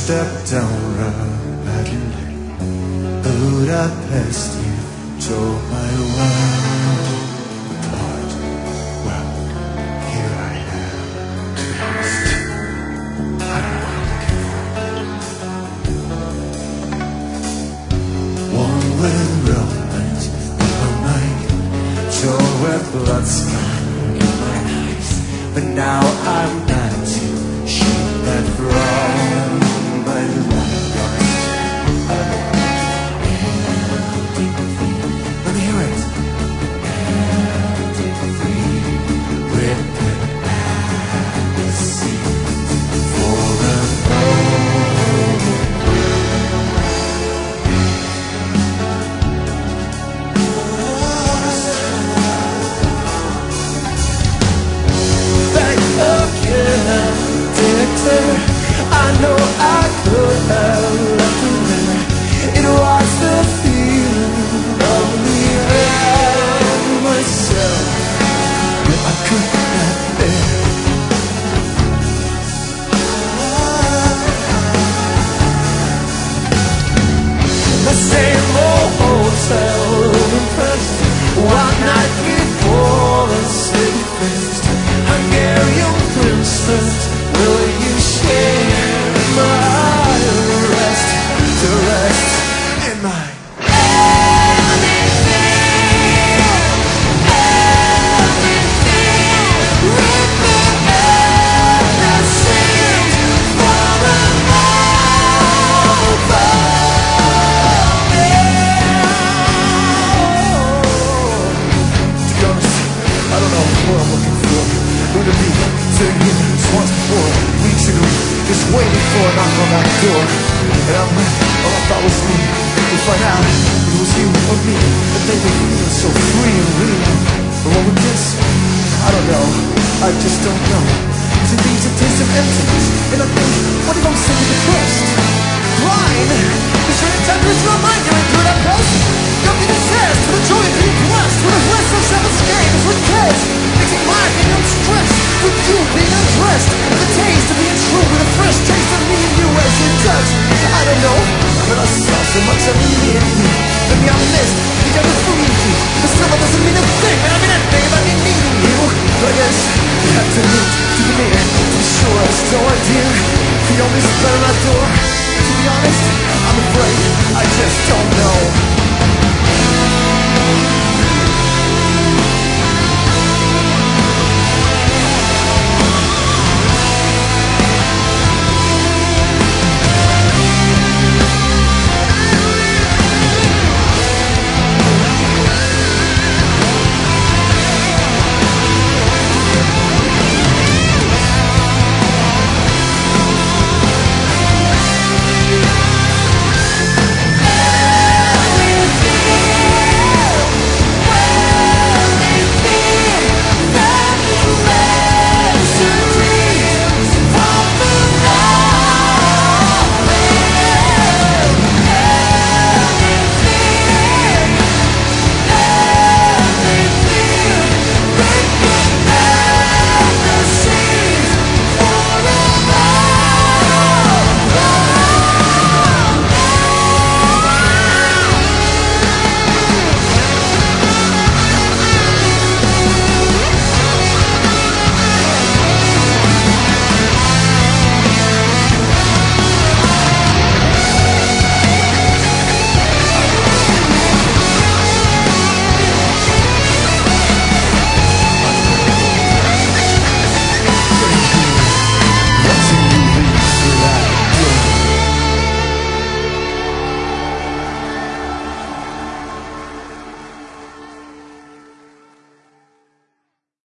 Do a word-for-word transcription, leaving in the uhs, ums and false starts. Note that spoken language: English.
stepped down rapidly. Budapest, you tore my world apart. Well, here I am. Lost. I don't know what I'm looking for. One with romance on my shore where blood's gone in my eyes. But now I'm not to shoot that from my life. Let me hear it. Written at the sea for a I know I could have left you there. It was the feeling of the end myself that I could not bear. The same old hotel impressed. One night before the city faced Hungarian princess. Will you share my rest to rest in my everything, everything written at the seams for a moment. To be honest, I don't know what I'm looking for. Who to be sitting here just once before, weeks ago, just waiting for a knock on that door. And I'm, all I thought was me, to find out it was you or me, that they were feeling so free and real. But what with this? I don't know, I just don't know. Cause it leaves a taste of emptiness, and I think, what if I'm simply depressed? Blind? Is there any time to remind you into that person? Nothing it says to the joy of being blessed with a restless self-escape is with kids, mixing mind and young stress with you being undressed, and the taste of being true with a fresh taste of me and you as you touch. I don't know, but I saw so much of me in you. Maybe I missed the other free you, but still that doesn't mean a thing. And I mean anything about me needing you. But I guess you have to look to the mirror to be sure I still want you. The only spell in my door. To be honest, I'm afraid I just don't know.